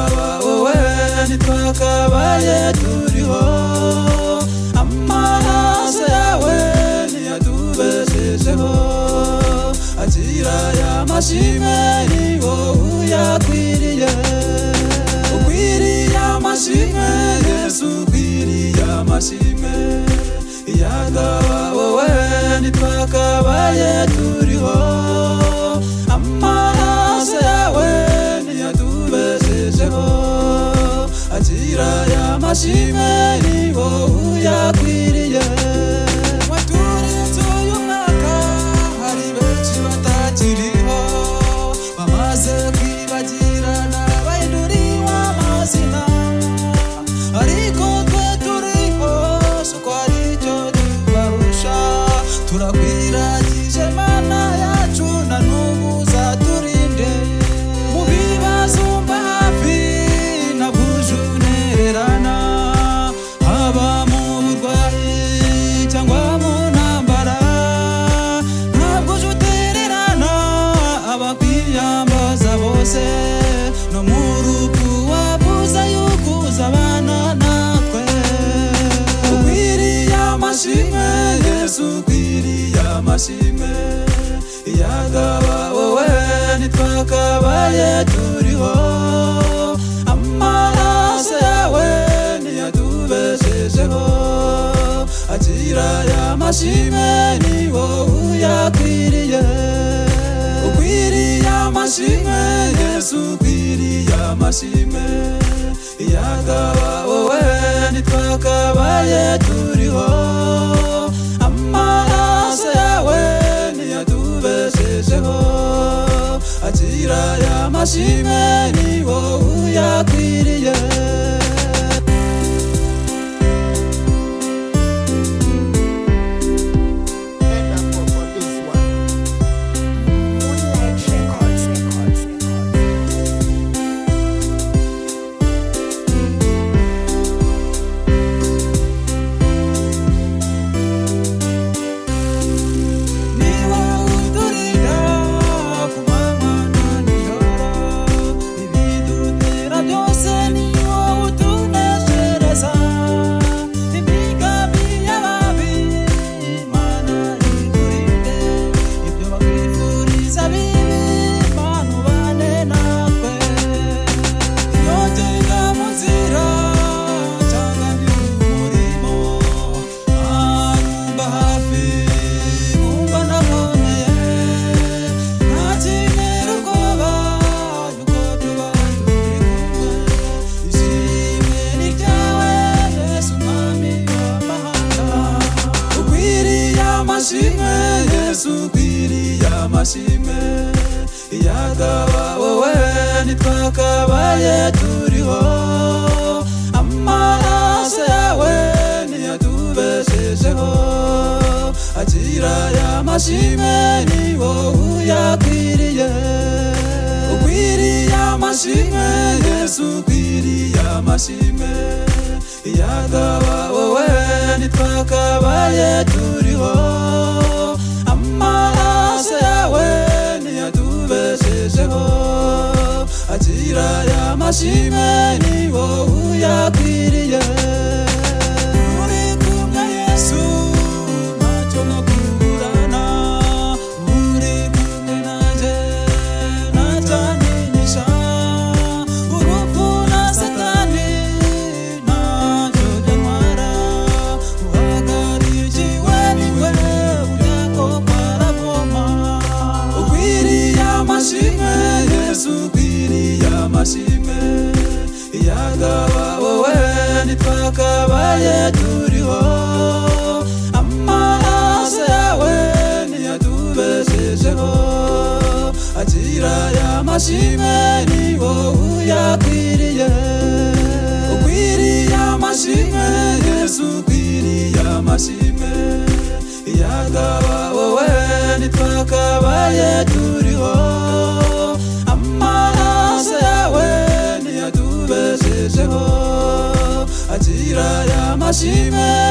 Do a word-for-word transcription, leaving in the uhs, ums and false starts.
yagaba wowe ntitwakabaye turiho amaraso yawe ntiyatubeshejeho akira ya mashimwe ni wowe uyakwiriye ukwiriye amashimwe Yesu ukwiriye amashimwe yagaba wowe ntitwakabaye turiho amaraso yawe ntiyatubeshejeho akira ya mashimwe ni wowe uyakwiriye waturinze uyu mwaka hari benshi batakiriho bamaze kwibagirana bahinduriwe amazina ariko twe turiho soko aricyo tubarusha turakwiragije Mana yacu na n'ubu uzaturinde mu bibazo mba hafi ntabwo unererana haba mu burwayi cyangwa mu ntambara ntabwo utererana abakwiyambaza bose no mu rupfu wavuze yuko uzabana natwe ukwiriye amashimwe Yesu ukwiriye amashimwe yagaba wowe ntitwakabaye turiho amaraso yawe ntiyatubeshejeho akira ya mashimwe ni wowe uyakwiriye ukwiriye amashimwe Yesu ukwiriye amashimwe yagaba wowe ntitwakabaye turiho amaraso yawe ntiyatubeshejeho akira ya mashimwe ni wowe uyakwiriye Yesu ukwiriye amashimwe yagaba wowe ntitwakabaye turiho amaraso yawe ntiyatubeshejeho akira ya mashimwe ni wowe uyakwiriye ukwiriye amashimwe Yesu ukwiriye amashimwe yagaba wowe ntitwakabaye turiho amaraso yawe ntiyatubeshejeho akira ya mashimwe ni wowe uyakwiriye uri kumwe Yesu ntacyo nakuburana uri kumwe nanjye ntacyantinyisha urupfu na satani ntacyo byantwara uhagarikiwe niwe ujyako paravoma ukwiriye amashimwe Yesu ukwiriye amashimwe yagaba wowe ntitwakabaye turiho amaraso yawe ntiyatubeshejeho akira ya mashimwe ni wowe uyakwiriye ukwiriye amashimwe Yesu ukwiriye amashimwe yagaba wowe ntitwakabaye turiho amaraso yawe ntiyatubeshejeho akira ya mashimwe